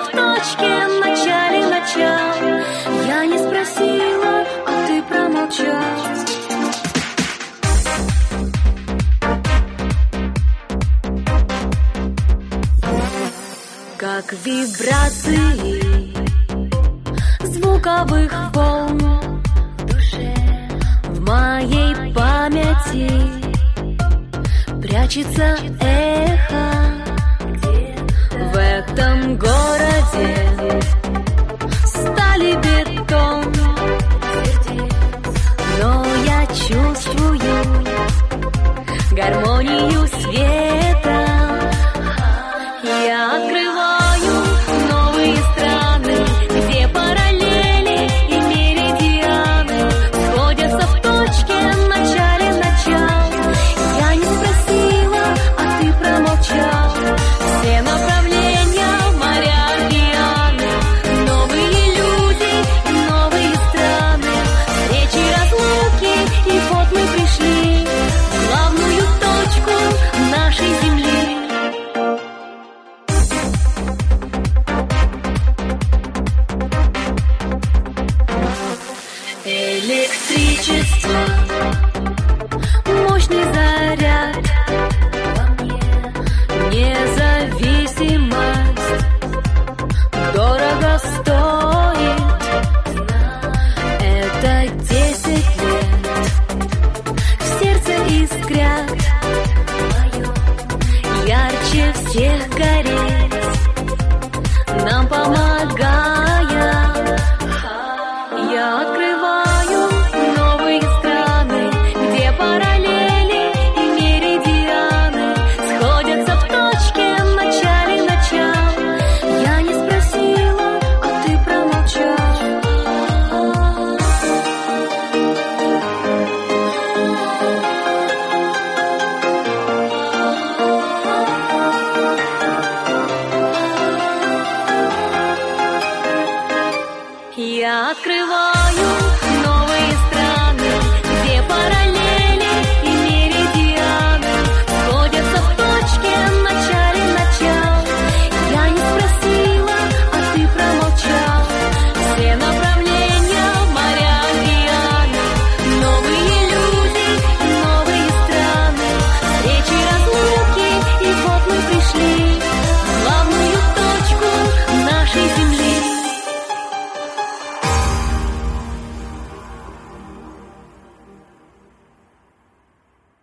в точке, в начале начал. Я не спросила, а ты промолчал. Как вибрации звуковых волн в душе, в моей памяти прячется эхо. В этом городе стали бетон, но я чувствую гармонию света. Я открываю новые страны, где параллели и меридианы сходятся в точке, в начале начал. Я не спросила, а ты промолчал. Все направления, моря, океаны, новые люди и новые страны, встречи, разлуки, и вот мы пришли в главную точку нашей земли. Электричество, мощный заряд во мне, независимость дорого стоит. Это 10 лет в сердце искрят, ярче всех гореть, нам помогая. Я открываю новые страны, где параллели и меридианы сходятся в точке, в начале начал. Я не спросила, а ты промолчал. Я открываю